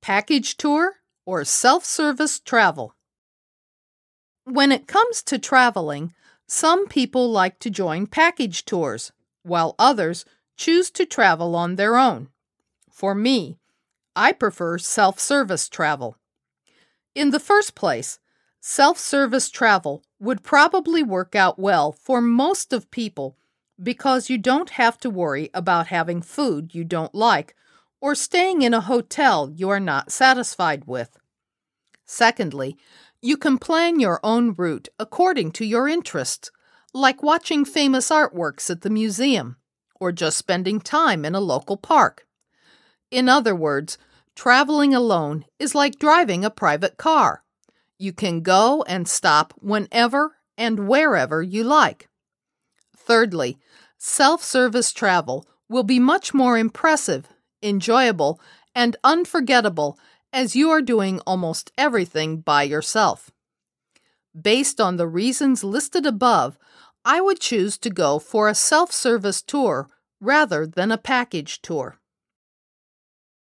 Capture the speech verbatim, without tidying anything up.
package tour or self-service travel. When it comes to traveling, some people like to join package tours, while others choose to travel on their own. For me, I prefer self-service travel. In the first place, self-service travel would probably work out well for most of people because you don't have to worry about having food you don't like or staying in a hotel you are not satisfied with. Secondly, you can plan your own route according to your interests, like watching famous artworks at the museum or just spending time in a local park. In other words, traveling alone is like driving a private car. You can go and stop whenever and wherever you like. Thirdly, self-service travel will be much more impressive, enjoyable, and unforgettable as you are doing almost everything by yourself. Based on the reasons listed above, I would choose to go for a self-service tour rather than a package tour.